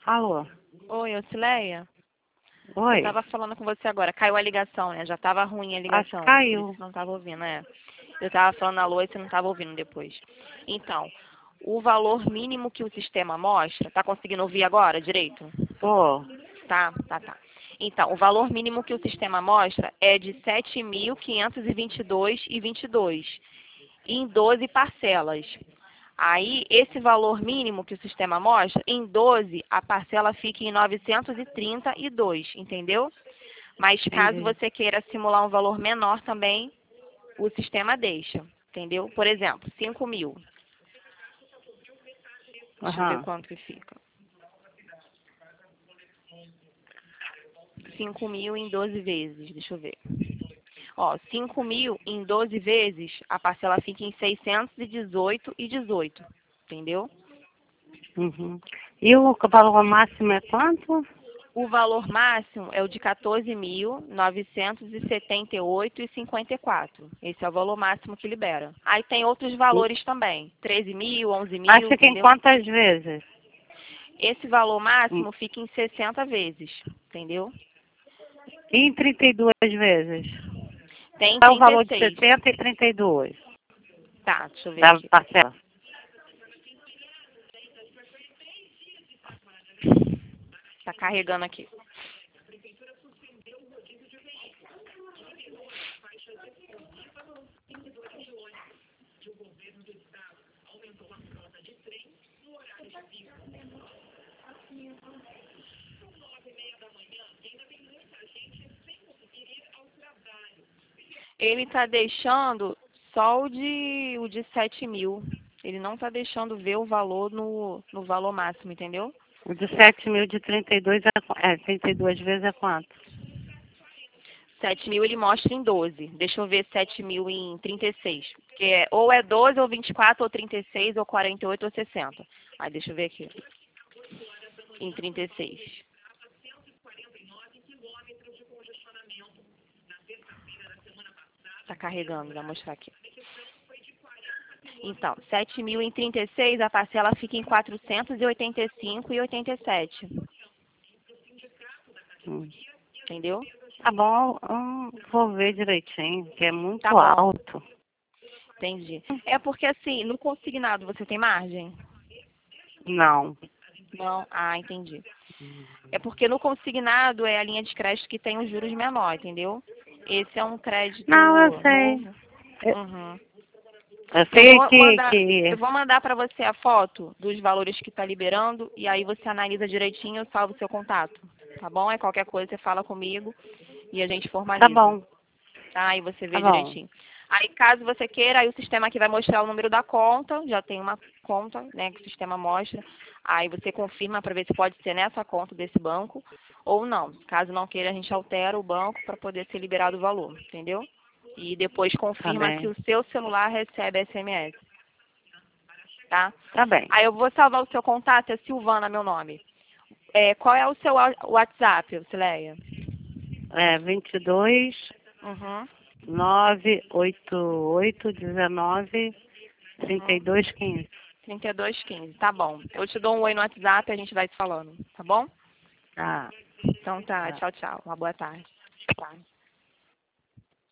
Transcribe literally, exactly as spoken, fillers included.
Alô? Oi, Ocileia? Oi? Eu tava falando com você agora. Caiu a ligação, né? Já tava ruim a Acho ligação. que Por isso caiu. você não tava ouvindo, né? Eu tava falando alô e você não tava ouvindo depois. Então, o valor mínimo que o sistema mostra... Tá conseguindo ouvir agora direito? Tô. Tá, tá, tá. Então, o valor mínimo que o sistema mostra é de sete mil quinhentos e vinte e dois reais e vinte e dois centavos, em doze parcelas. Aí, esse valor mínimo que o sistema mostra, em doze, a parcela fica em novecentos e trinta e dois, entendeu? Mas caso Entendi. você queira simular um valor menor também, o sistema deixa, entendeu? Por exemplo, cinco mil. Deixa eu ver Aham. quanto que fica. cinco mil em doze vezes, deixa eu ver. Ó, cinco mil em doze vezes, a parcela fica em seiscentos e dezoito e dezoito, entendeu? Uhum. E o valor máximo é quanto? O valor máximo é o de quatorze mil novecentos e setenta e oito reais e cinquenta e quatro. Esse é o valor máximo que libera. Aí tem outros valores também, treze mil, onze Mas mil, fica em entendeu? quantas vezes? Esse valor Hum. máximo fica em sessenta vezes, entendeu? E em trinta e duas vezes? Tem É o trinta e valor de seis. sessenta e trinta e duas Tá, deixa eu ver da aqui. parcela. Tá carregando aqui. Ele está deixando só o de, o de sete mil. Ele não está deixando ver o valor no, no valor máximo, entendeu? O de sete mil de trinta e dois é, qu- é, trinta e duas vezes é quanto? sete mil ele mostra em doze. Deixa eu ver sete mil em trinta e seis. Porque é, ou é doze, ou vinte e quatro, ou trinta e seis, ou quarenta e oito, ou sessenta. Aí deixa eu ver aqui. Em trinta e seis. Tá carregando, vai mostrar aqui. Então, sete mil em trinta e seis, a parcela fica em quatrocentos e oitenta e cinco reais e oitenta e sete. Hum. Entendeu? Tá bom, hum, vou ver direitinho, que é muito Tá bom, alto. entendi. É porque assim, no consignado você tem margem? Não. Não? Ah, entendi. É porque no consignado é a linha de crédito que tem os juros menor, entendeu? Esse é um crédito Não, eu sei. novo. Eu, Uhum. eu Eu sei vou que, mandar, eu que... vou mandar para você a foto dos valores que está liberando e aí você analisa direitinho e salva o seu contato. Tá bom? É qualquer coisa, você fala comigo e a gente Tá formaliza. bom, Tá? E você tá vê bom. direitinho. Aí, caso você queira, aí o sistema aqui vai mostrar o número da conta. Já tem uma conta, né, que o sistema mostra. Aí você confirma para ver se pode ser nessa conta desse banco ou não. Caso não queira, a gente altera o banco para poder ser liberado o valor, entendeu? E depois Tá confirma se bem. o seu celular recebe S M S, tá? Tá bem. Aí eu vou salvar o seu contato, é Silvana, meu nome. É, qual é o seu wa- WhatsApp, Cileia? É vinte e dois, Uhum, nove oito oito, dezenove, trinta e uhum. dois, quinze. trinta e dois quinze, tá bom. Eu te dou um oi no WhatsApp e a gente vai se falando, tá bom? Tá, Então tá, tá. tchau, tchau. Uma boa tarde. Tá.